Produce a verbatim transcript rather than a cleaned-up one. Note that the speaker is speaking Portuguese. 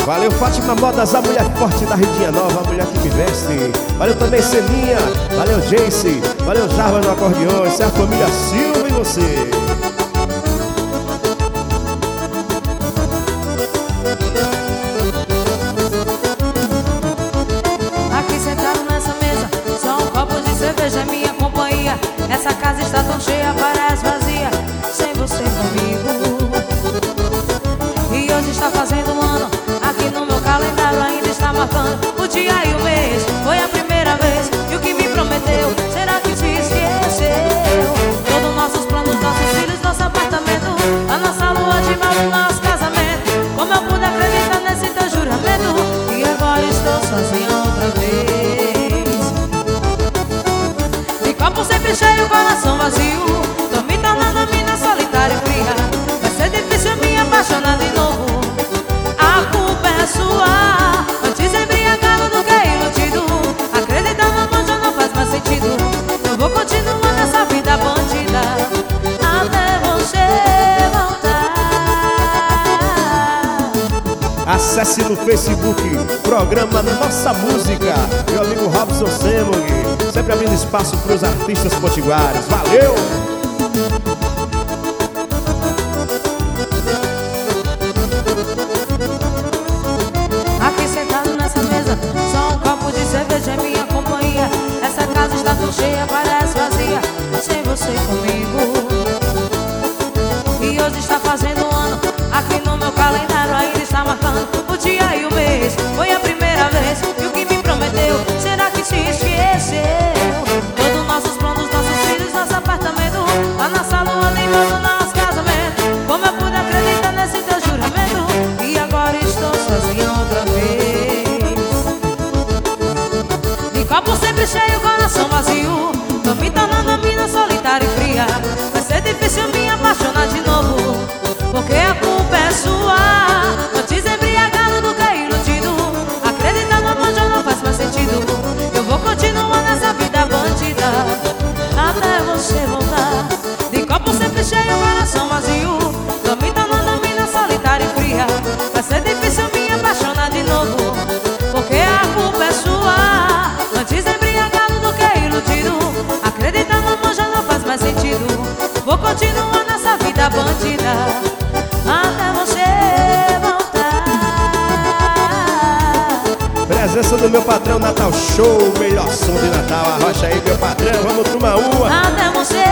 Valeu, Fátima Modas, a mulher forte da Ridinha Nova, a mulher que me veste. Valeu também, Celinha. Valeu, Jace. Valeu, Jarva no acordeão. Essa é a família Silva e você. Aqui sentado nessa mesa, só um copo de cerveja é minha companhia. Essa casa está tão cheia, parece vazia, sem você comigo. E hoje está fazendo um ano, aqui no meu calendário ainda está marcando o dia e o mês. Foi a primeira vez e o que me prometeu, será que se esqueceu? Todos nossos planos, nossos filhos, nosso apartamento, a nossa lua de mel, o nosso casamento. Como eu pude acreditar nesse teu juramento? E agora estou sozinha outra vez. De copo sempre cheio, coração vazio, tô me tornando a mina solitária e fria. Vai ser difícil me apaixonar de novo. A culpa é sua. Antes embriagado do que iludido, acreditar no amor já não faz mais sentido. Eu vou continuar nessa vida bandida até você voltar. Acesse no Facebook, programa Nossa Música. Meu amigo Robson Semog, sempre abrindo espaço para os artistas potiguares. Valeu! Aqui sentado nessa mesa, só um copo de cerveja é minha companhia. Essa casa está tão cheia, parece vazia, sem você comigo. E hoje está fazendo um ano, aqui no meu calendário ainda está marcando o dia e o mês. Foi a primeira vez e o que me prometeu, será que se esqueceu? Todos nossos planos, nossos filhos, nosso apartamento, a nossa lua de mel, o nosso casamento. Como eu pude acreditar nesse teu juramento? E agora estou sozinha outra vez. De copo sempre cheio, coração vazio, tô me tornando a mina solitária e fria. Vai ser difícil me apaixonar de novo, porque a culpa é sua. Antes embriagado do que iludido, acreditar no amor já não faz mais sentido. Eu vou continuar nessa vida bandida até você voltar. De copo sempre cheio, coração vazio, tô me tornando a mina solitária e fria. Vai ser difícil me apaixonar de novo, porque a culpa é sua. Antes embriagado do que iludido, acreditar no amor já não faz mais sentido. Vou continuar nessa vida bandida até você voltar. Presença do meu patrão Natal Show, melhor som de Natal. Arrocha aí, meu patrão, vamos tomar uma. Até você